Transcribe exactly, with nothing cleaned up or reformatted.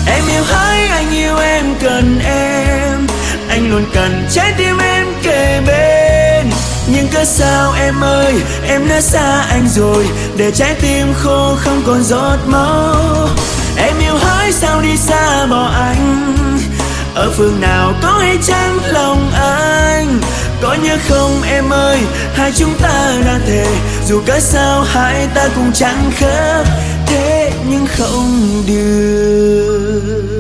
Em yêu hỡi, anh yêu em, cần em. Anh luôn cần trái tim em kề bên. Nhưng cớ sao em ơi, em đã xa anh rồi, để trái tim khô không còn giọt máu. Em yêu hỡi, sao đi xa bỏ anh, ở phương nào có hay chăng lòng anh. Có nhớ không em ơi, hai chúng ta đã thề, dù cớ sao hai ta cũng chẳng khớp, thế nhưng không được.